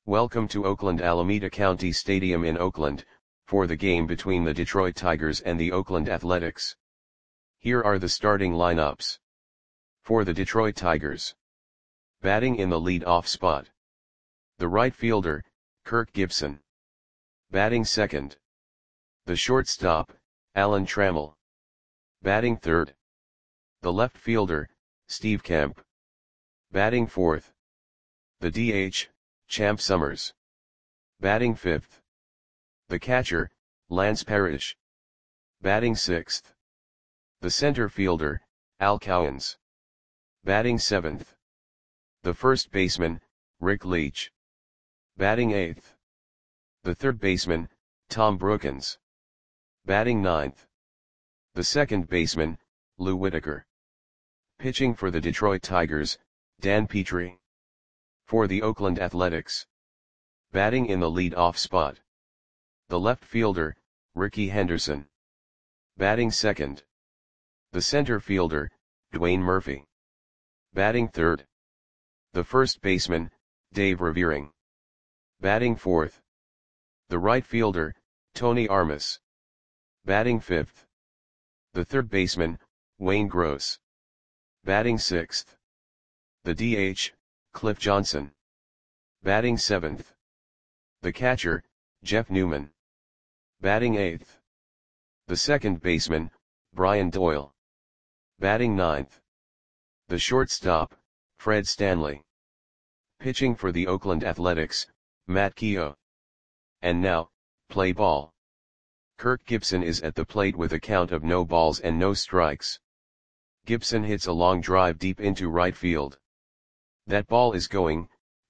Welcome to Oakland Alameda County Stadium in Oakland, for the game between the Detroit Tigers and the Oakland Athletics. Here are the starting lineups. For the Detroit Tigers. Batting in the lead-off spot. The right fielder, Kirk Gibson. Batting second. The shortstop, Alan Trammell. Batting third. The left fielder, Steve Kemp. Batting fourth. The DH, Champ Summers. Batting fifth. The catcher, Lance Parrish. Batting sixth. The center fielder, Al Cowens. Batting seventh. The first baseman, Rick Leach. Batting eighth. The third baseman, Tom Brookens. Batting ninth. The second baseman, Lou Whitaker. Pitching for the Detroit Tigers, Dan Petrie. For the Oakland Athletics. Batting in the lead-off spot. The left fielder, Rickey Henderson. Batting second. The center fielder, Dwayne Murphy. Batting third. The first baseman, Dave Revering. Batting fourth. The right fielder, Tony Armas. Batting fifth. The third baseman, Wayne Gross. Batting sixth. The DH, Cliff Johnson. Batting seventh. The catcher, Jeff Newman. Batting eighth. The second baseman, Brian Doyle. Batting ninth. The shortstop, Fred Stanley. Pitching for the Oakland Athletics, Matt Keogh. And now, play ball. Kirk Gibson is at the plate with a count of no balls and no strikes. Gibson hits a long drive deep into right field. That ball is gone.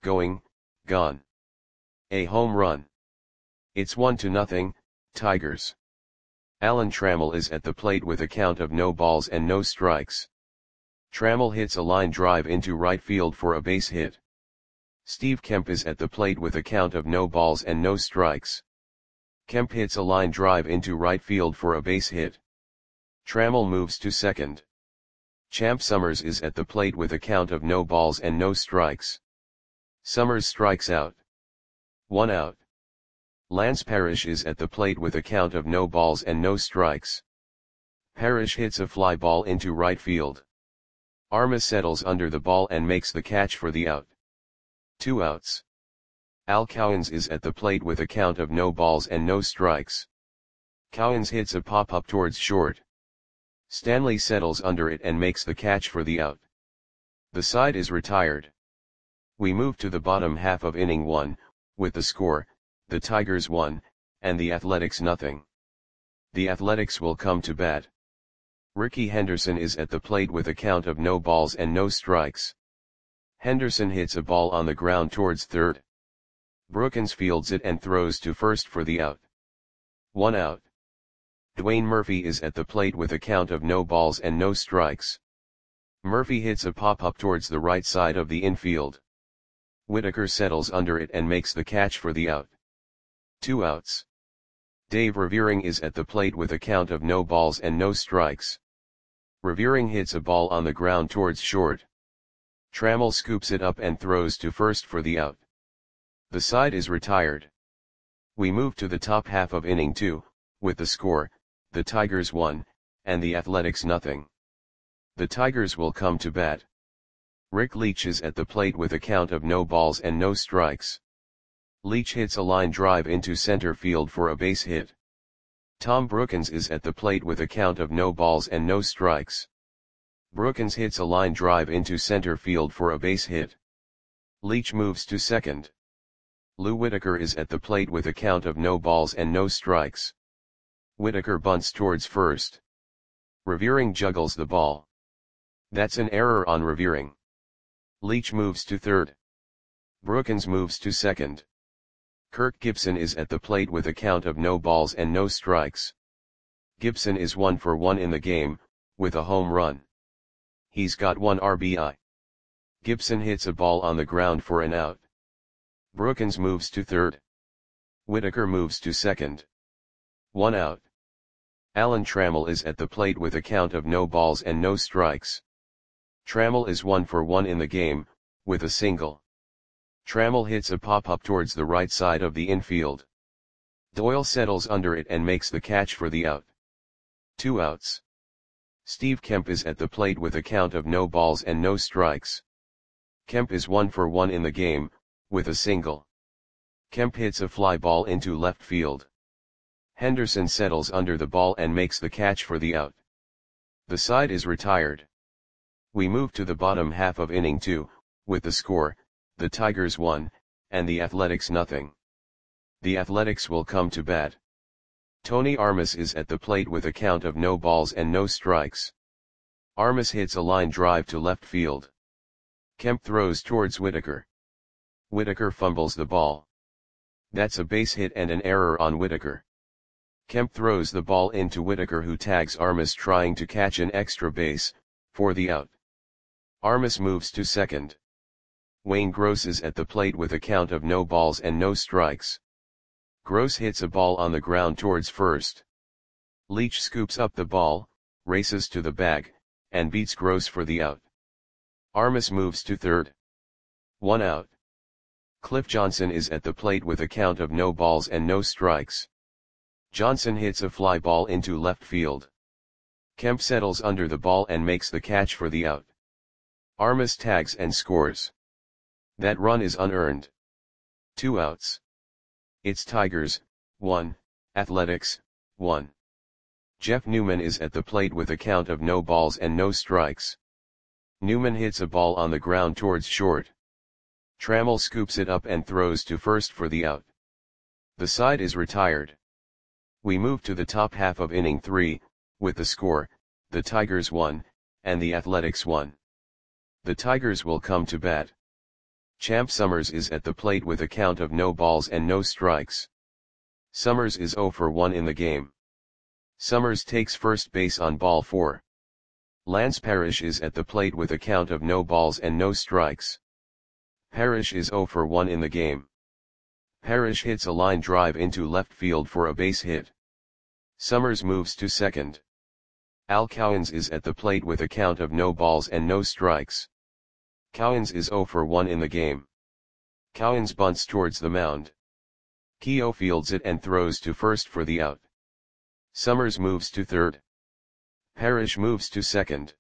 A home run. It's 1-0, Tigers. Alan Trammell is at the plate with a count of no balls and no strikes. Trammell hits a line drive into right field for a base hit. Steve Kemp is at the plate with a count of no balls and no strikes. Kemp hits a line drive into right field for a base hit. Trammell moves to second. Champ Summers is at the plate with a count of no balls and no strikes. Summers strikes out. 1 out. Lance Parrish is at the plate with a count of no balls and no strikes. Parrish hits a fly ball into right field. Armas settles under the ball and makes the catch for the out. 2 outs. Al Cowens is at the plate with a count of no balls and no strikes. Cowens hits a pop-up towards short. Stanley settles under it and makes the catch for the out. The side is retired. We move to the bottom half of inning 1, with the score, the Tigers 1, and the Athletics 0. The Athletics will come to bat. Rickey Henderson is at the plate with a count of no balls and no strikes. Henderson hits a ball on the ground towards third. Brookens fields it and throws to first for the out. 1 out. Dwayne Murphy is at the plate with a count of no balls and no strikes. Murphy hits a pop-up towards the right side of the infield. Whitaker settles under it and makes the catch for the out. 2 outs. Dave Revering is at the plate with a count of no balls and no strikes. Revering hits a ball on the ground towards short. Trammell scoops it up and throws to first for the out. The side is retired. We move to the top half of inning 2, with the score, the Tigers 1, and the Athletics 0. The Tigers will come to bat. Rick Leach is at the plate with a count of no balls and no strikes. Leach hits a line drive into center field for a base hit. Tom Brookens is at the plate with a count of no balls and no strikes. Brookens hits a line drive into center field for a base hit. Leach moves to second. Lou Whitaker is at the plate with a count of no balls and no strikes. Whitaker bunts towards first. Revering juggles the ball. That's an error on Revering. Leach moves to third. Brookens moves to second. Kirk Gibson is at the plate with a count of no balls and no strikes. Gibson is 1 for 1 in the game, with a home run. He's got 1 RBI. Gibson hits a ball on the ground for an out. Brookens moves to third. Whitaker moves to second. 1 out. Alan Trammell is at the plate with a count of no balls and no strikes. Trammell is 1 for 1 in the game, with a single. Trammell hits a pop-up towards the right side of the infield. Doyle settles under it and makes the catch for the out. 2 outs. Steve Kemp is at the plate with a count of no balls and no strikes. Kemp is 1 for 1 in the game, with a single. Kemp hits a fly ball into left field. Henderson settles under the ball and makes the catch for the out. The side is retired. We move to the bottom half of inning 2, with the score, the Tigers 1, and the Athletics 0. The Athletics will come to bat. Tony Armas is at the plate with a count of no balls and no strikes. Armas hits a line drive to left field. Kemp throws towards Whitaker. Whitaker fumbles the ball. That's a base hit and an error on Whitaker. Kemp throws the ball into Whitaker, who tags Armas trying to catch an extra base, for the out. Armas moves to second. Wayne Gross is at the plate with a count of no balls and no strikes. Gross hits a ball on the ground towards first. Leach scoops up the ball, races to the bag, and beats Gross for the out. Armas moves to third. 1 out. Cliff Johnson is at the plate with a count of no balls and no strikes. Johnson hits a fly ball into left field. Kemp settles under the ball and makes the catch for the out. Armas tags and scores. That run is unearned. 2 outs. It's Tigers, 1, Athletics, 1. Jeff Newman is at the plate with a count of no balls and no strikes. Newman hits a ball on the ground towards short. Trammell scoops it up and throws to first for the out. The side is retired. We move to the top half of inning 3, with the score, the Tigers 1, and the Athletics 1. The Tigers will come to bat. Champ Summers is at the plate with a count of no balls and no strikes. Summers is 0 for 1 in the game. Summers takes first base on ball 4. Lance Parrish is at the plate with a count of no balls and no strikes. Parrish is 0 for 1 in the game. Parrish hits a line drive into left field for a base hit. Summers moves to second. Al Cowens is at the plate with a count of no balls and no strikes. Cowens is 0 for 1 in the game. Cowens bunts towards the mound. Keogh fields it and throws to first for the out. Summers moves to third. Parrish moves to second.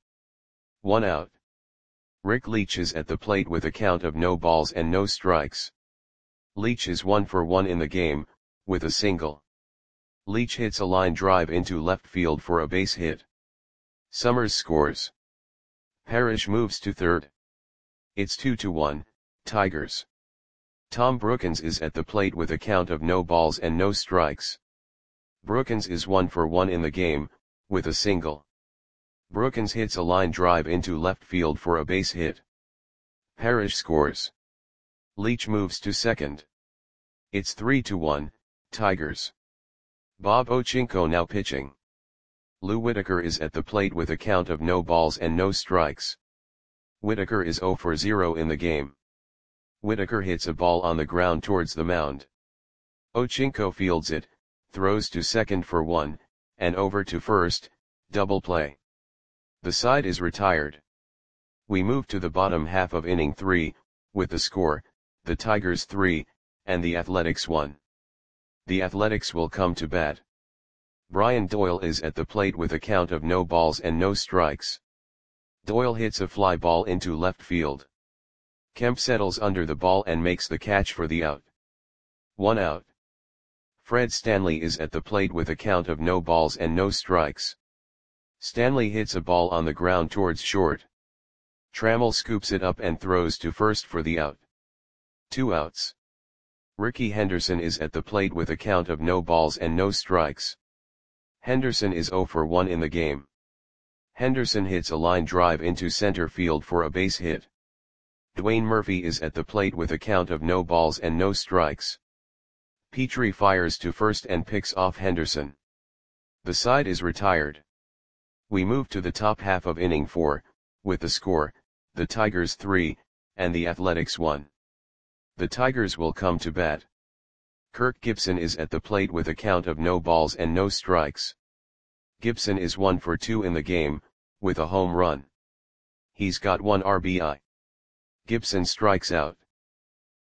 1 out. Rick Leach is at the plate with a count of no balls and no strikes. Leach is 1 for 1 in the game, with a single. Leach hits a line drive into left field for a base hit. Summers scores. Parrish moves to third. It's 2-1, Tigers. Tom Brookins is at the plate with a count of no balls and no strikes. Brookins is 1 for 1 in the game, with a single. Brookins hits a line drive into left field for a base hit. Parrish scores. Leach moves to second. It's 3-1, Tigers. Bob Ochinko now pitching. Lou Whitaker is at the plate with a count of no balls and no strikes. Whitaker is 0 for 0 in the game. Whitaker hits a ball on the ground towards the mound. Ochinko fields it, throws to second for 1, and over to first, double play. The side is retired. We move to the bottom half of inning 3, with the score, the Tigers 3, and the Athletics 1. The Athletics will come to bat. Brian Doyle is at the plate with a count of no balls and no strikes. Doyle hits a fly ball into left field. Kemp settles under the ball and makes the catch for the out. 1 out. Fred Stanley is at the plate with a count of no balls and no strikes. Stanley hits a ball on the ground towards short. Trammell scoops it up and throws to first for the out. 2 outs. Ricky Henderson is at the plate with a count of no balls and no strikes. Henderson is 0 for 1 in the game. Henderson hits a line drive into center field for a base hit. Dwayne Murphy is at the plate with a count of no balls and no strikes. Petrie fires to first and picks off Henderson. The side is retired. We move to the top half of inning 4, with the score, the Tigers 3, and the Athletics 1. The Tigers will come to bat. Kirk Gibson is at the plate with a count of no balls and no strikes. Gibson is 1 for 2 in the game, with a home run. He's got 1 RBI. Gibson strikes out.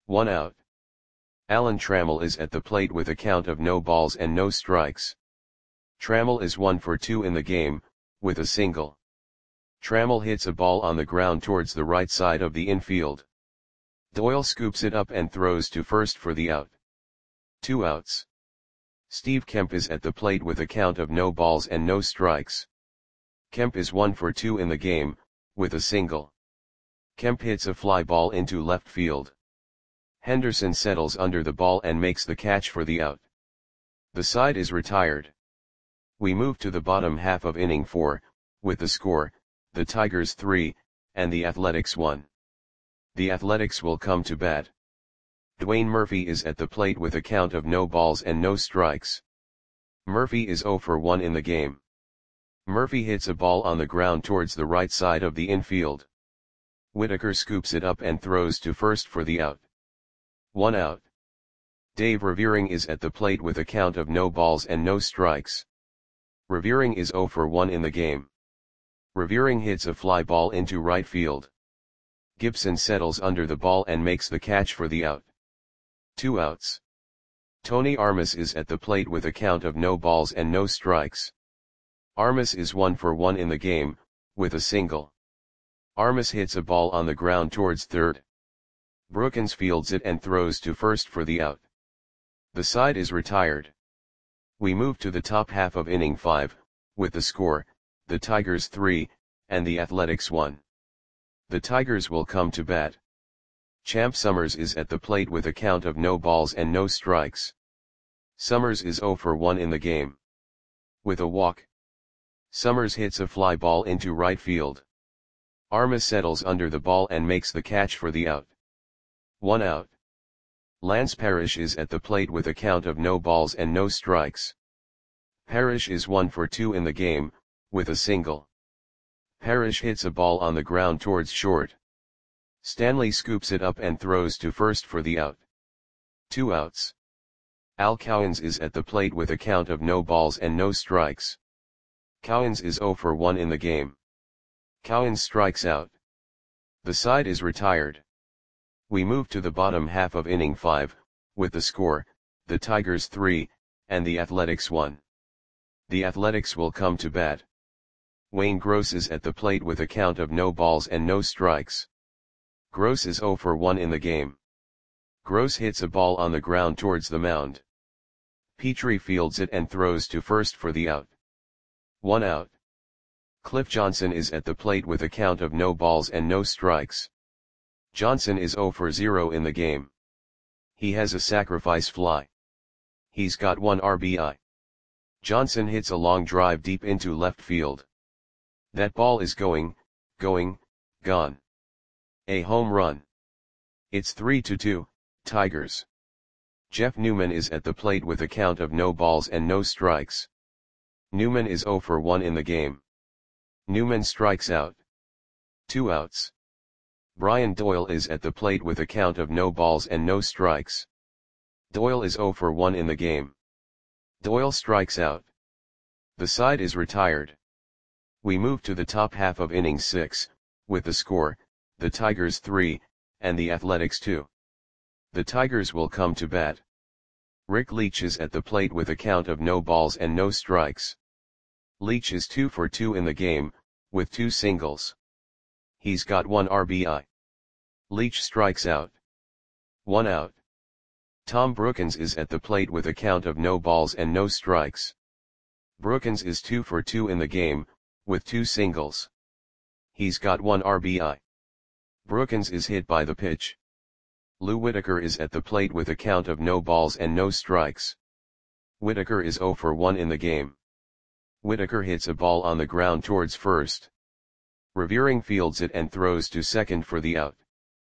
1 out. Alan Trammell is at the plate with a count of no balls and no strikes. Trammell is 1 for 2 in the game, with a single. Trammell hits a ball on the ground towards the right side of the infield. Doyle scoops it up and throws to first for the out. 2 outs. Steve Kemp is at the plate with a count of no balls and no strikes. Kemp is 1 for 2 in the game, with a single. Kemp hits a fly ball into left field. Henderson settles under the ball and makes the catch for the out. The side is retired. We move to the bottom half of inning 4, with the score, the Tigers 3, and the Athletics 1. The Athletics will come to bat. Dwayne Murphy is at the plate with a count of no balls and no strikes. Murphy is 0 for 1 in the game. Murphy hits a ball on the ground towards the right side of the infield. Whitaker scoops it up and throws to first for the out. 1 out. Dave Revering is at the plate with a count of no balls and no strikes. Revering is 0 for 1 in the game. Revering hits a fly ball into right field. Gibson settles under the ball and makes the catch for the out. 2 outs. Tony Armas is at the plate with a count of no balls and no strikes. Armas is 1 for 1 in the game, with a single. Armas hits a ball on the ground towards third. Brookins fields it and throws to first for the out. The side is retired. We move to the top half of inning 5, with the score, the Tigers 3, and the Athletics 1. The Tigers will come to bat. Champ Summers is at the plate with a count of no balls and no strikes. Summers is 0 for 1 in the game. With a walk. Summers hits a fly ball into right field. Armas settles under the ball and makes the catch for the out. 1 out. Lance Parrish is at the plate with a count of no balls and no strikes. Parrish is 1 for 2 in the game, with a single. Parrish hits a ball on the ground towards short. Stanley scoops it up and throws to first for the out. 2 outs. Al Cowens is at the plate with a count of no balls and no strikes. Cowens is 0 for 1 in the game. Cowens strikes out. The side is retired. We move to the bottom half of inning 5, with the score, the Tigers 3, and the Athletics 1. The Athletics will come to bat. Wayne Gross is at the plate with a count of no balls and no strikes. Gross is 0 for 1 in the game. Gross hits a ball on the ground towards the mound. Petrie fields it and throws to first for the out. 1 out. Cliff Johnson is at the plate with a count of no balls and no strikes. Johnson is 0 for 0 in the game. He has a sacrifice fly. He's got 1 RBI. Johnson hits a long drive deep into left field. That ball is going, gone. A home run. It's 3-2, Tigers. Jeff Newman is at the plate with a count of no balls and no strikes. Newman is 0 for 1 in the game. Newman strikes out. 2 outs. Brian Doyle is at the plate with a count of no balls and no strikes. Doyle is 0 for 1 in the game. Doyle strikes out. The side is retired. We move to the top half of inning 6, with the score, the Tigers 3, and the Athletics 2. The Tigers will come to bat. Rick Leach is at the plate with a count of no balls and no strikes. Leach is 2 for 2 in the game, with 2 singles. He's got 1 RBI. Leach strikes out. 1 out. Tom Brookins is at the plate with a count of no balls and no strikes. Brookins is 2 for 2 in the game, with 2 singles. He's got 1 RBI. Brookins is hit by the pitch. Lou Whitaker is at the plate with a count of no balls and no strikes. Whitaker is 0 for 1 in the game. Whitaker hits a ball on the ground towards first. Revering fields it and throws to second for the out.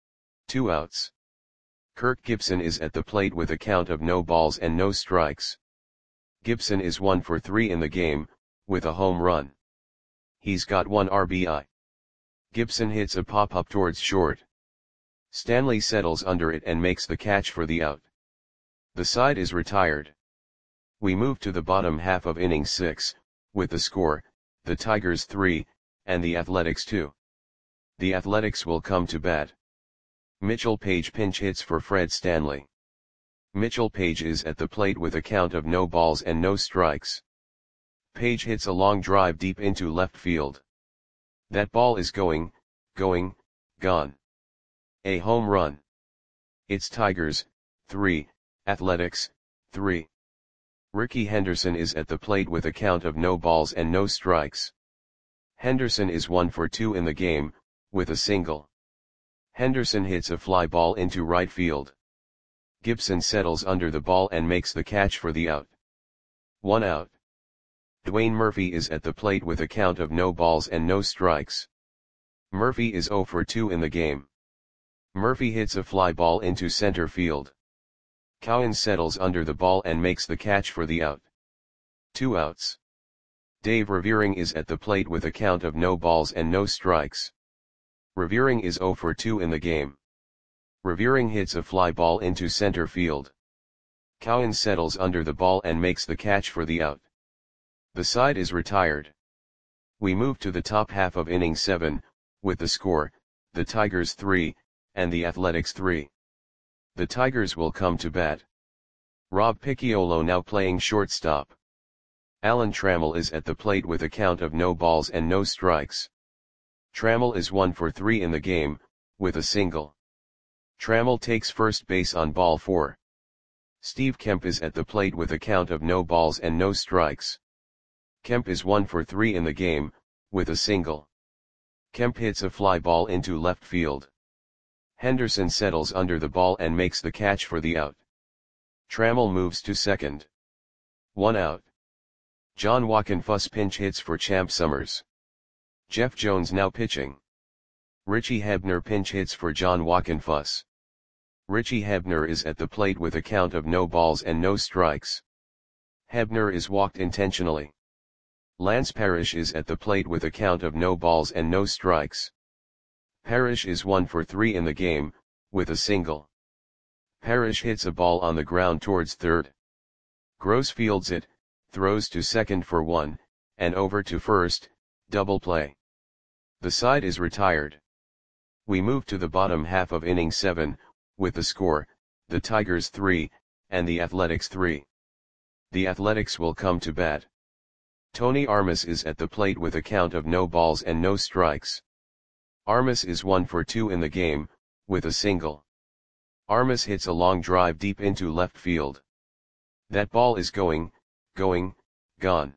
2 outs. Kirk Gibson is at the plate with a count of no balls and no strikes. Gibson is 1 for 3 in the game, with a home run. He's got 1 RBI. Gibson hits a pop-up towards short. Stanley settles under it and makes the catch for the out. The side is retired. We move to the bottom half of inning 6, with the score, the Tigers 3, and the Athletics 2. The Athletics will come to bat. Mitchell Page pinch hits for Fred Stanley. Mitchell Page is at the plate with a count of no balls and no strikes. Page hits a long drive deep into left field. That ball is going, gone. A home run. It's Tigers, 3, Athletics, 3. Rickey Henderson is at the plate with a count of no balls and no strikes. Henderson is 1 for 2 in the game, with a single. Henderson hits a fly ball into right field. Gibson settles under the ball and makes the catch for the out. 1 out. Dwayne Murphy is at the plate with a count of no balls and no strikes. Murphy is 0 for 2 in the game. Murphy hits a fly ball into center field. Cowan settles under the ball and makes the catch for the out. 2 outs. Dave Revering is at the plate with a count of no balls and no strikes. Revering is 0 for 2 in the game. Revering hits a fly ball into center field. Cowan settles under the ball and makes the catch for the out. The side is retired. We move to the top half of inning 7, with the score, the Tigers 3, and the Athletics 3. The Tigers will come to bat. Rob Picciolo now playing shortstop. Alan Trammell is at the plate with a count of no balls and no strikes. Trammell is 1 for 3 in the game, with a single. Trammell takes first base on ball 4. Steve Kemp is at the plate with a count of no balls and no strikes. Kemp is 1 for 3 in the game, with a single. Kemp hits a fly ball into left field. Henderson settles under the ball and makes the catch for the out. Trammell moves to second. 1 out. John Wockenfuss pinch hits for Champ Summers. Jeff Jones now pitching. Richie Hebner pinch hits for John Wockenfuss. Richie Hebner is at the plate with a count of no balls and no strikes. Hebner is walked intentionally. Lance Parrish is at the plate with a count of no balls and no strikes. Parrish is 1 for 3 in the game, with a single. Parrish hits a ball on the ground towards third. Gross fields it, throws to second for 1, and over to first, double play. The side is retired. We move to the bottom half of inning 7, with the score, the Tigers 3, and the Athletics 3. The Athletics will come to bat. Tony Armas is at the plate with a count of no balls and no strikes. Armas is 1 for 2 in the game, with a single. Armas hits a long drive deep into left field. That ball is going, gone.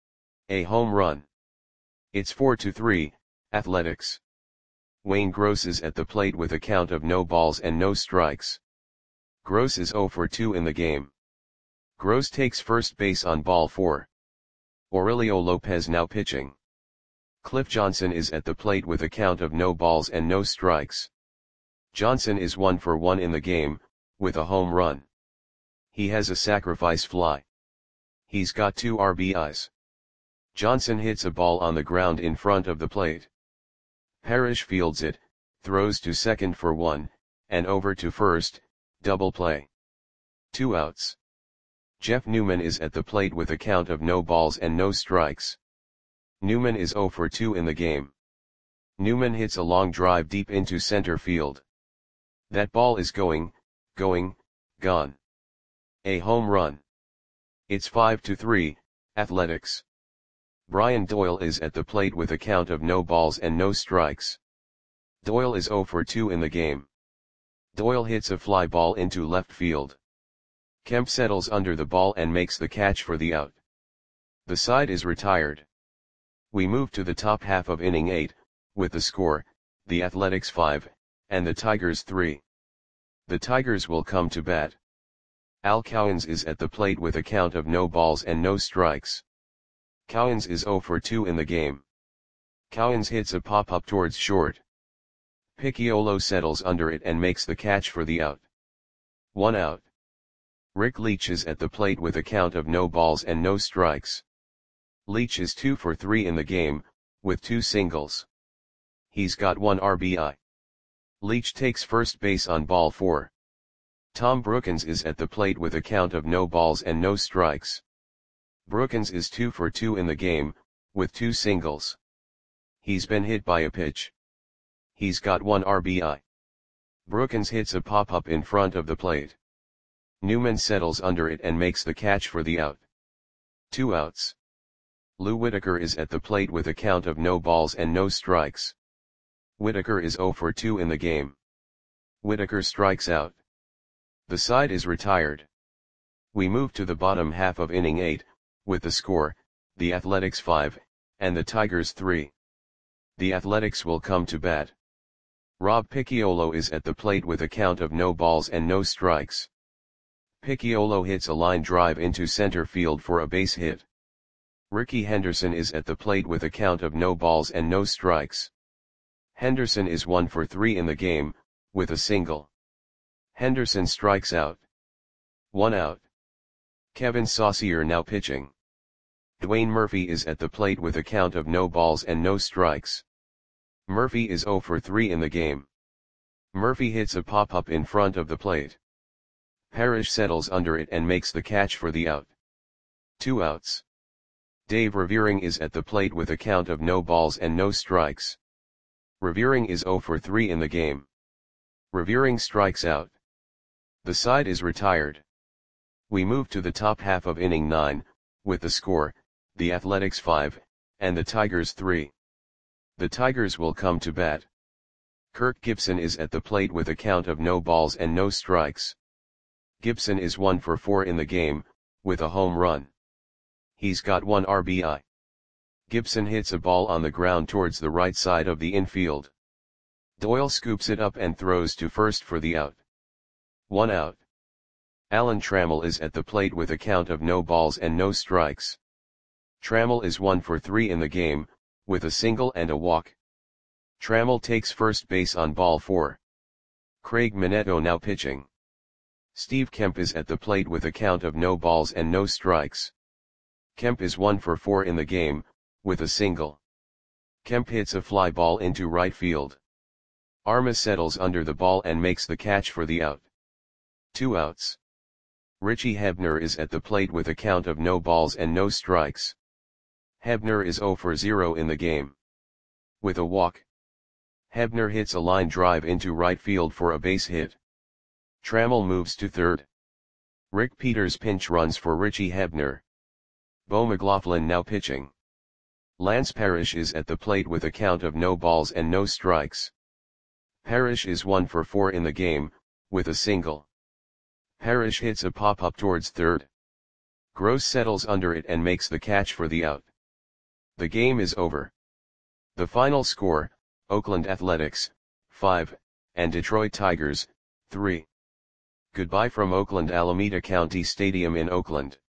A home run. It's 4-3, Athletics. Wayne Gross is at the plate with a count of no balls and no strikes. Gross is 0 for 2 in the game. Gross takes first base on ball 4. Aurelio Lopez now pitching. Cliff Johnson is at the plate with a count of no balls and no strikes. Johnson is 1 for 1 in the game, with a home run. He has a sacrifice fly. He's got 2 RBIs. Johnson hits a ball on the ground in front of the plate. Parrish fields it, throws to second for 1, and over to first, double play. 2 outs. Jeff Newman is at the plate with a count of no balls and no strikes. Newman is 0 for 2 in the game. Newman hits a long drive deep into center field. That ball is going, gone. A home run. It's 5-3, Athletics. Brian Doyle is at the plate with a count of no balls and no strikes. Doyle is 0 for 2 in the game. Doyle hits a fly ball into left field. Kemp settles under the ball and makes the catch for the out. The side is retired. We move to the top half of inning 8, with the score, the Athletics 5, and the Tigers 3. The Tigers will come to bat. Al Cowens is at the plate with a count of no balls and no strikes. Cowens is 0 for 2 in the game. Cowens hits a pop-up towards short. Picciolo settles under it and makes the catch for the out. 1 out. Rick Leach is at the plate with a count of no balls and no strikes. Leach is 2 for 3 in the game, with 2 singles. He's got 1 RBI. Leach takes first base on ball 4. Tom Brookins is at the plate with a count of no balls and no strikes. Brookins is 2 for 2 in the game, with 2 singles. He's been hit by a pitch. He's got 1 RBI. Brookins hits a pop-up in front of the plate. Newman settles under it and makes the catch for the out. 2 outs. Lou Whitaker is at the plate with a count of no balls and no strikes. Whitaker is 0 for 2 in the game. Whitaker strikes out. The side is retired. We move to the bottom half of inning 8, with the score, the Athletics 5, and the Tigers 3. The Athletics will come to bat. Rob Picciolo is at the plate with a count of no balls and no strikes. Picciolo hits a line drive into center field for a base hit. Ricky Henderson is at the plate with a count of no balls and no strikes. Henderson is 1 for 3 in the game, with a single. Henderson strikes out. 1 out. Kevin Saucier now pitching. Dwayne Murphy is at the plate with a count of no balls and no strikes. Murphy is 0 for 3 in the game. Murphy hits a pop-up in front of the plate. Parrish settles under it and makes the catch for the out. 2 outs. Dave Revering is at the plate with a count of no balls and no strikes. Revering is 0 for 3 in the game. Revering strikes out. The side is retired. We move to the top half of inning 9, with the score, the Athletics 5, and the Tigers 3. The Tigers will come to bat. Kirk Gibson is at the plate with a count of no balls and no strikes. Gibson is 1 for 4 in the game, with a home run. He's got 1 RBI. Gibson hits a ball on the ground towards the right side of the infield. Doyle scoops it up and throws to first for the out. 1 out. Alan Trammell is at the plate with a count of no balls and no strikes. Trammell is 1 for 3 in the game, with a single and a walk. Trammell takes first base on ball 4. Craig Minetto now pitching. Steve Kemp is at the plate with a count of no balls and no strikes. Kemp is 1 for 4 in the game, with a single. Kemp hits a fly ball into right field. Armas settles under the ball and makes the catch for the out. 2 outs. Richie Hebner is at the plate with a count of no balls and no strikes. Hebner is 0 for 0 in the game. With a walk. Hebner hits a line drive into right field for a base hit. Trammell moves to third. Rick Peters pinch runs for Richie Hebner. Bo McLaughlin now pitching. Lance Parrish is at the plate with a count of no balls and no strikes. Parrish is 1 for 4 in the game, with a single. Parrish hits a pop-up towards third. Gross settles under it and makes the catch for the out. The game is over. The final score, Oakland Athletics, 5, and Detroit Tigers, 3. Goodbye from Oakland Alameda County Stadium in Oakland.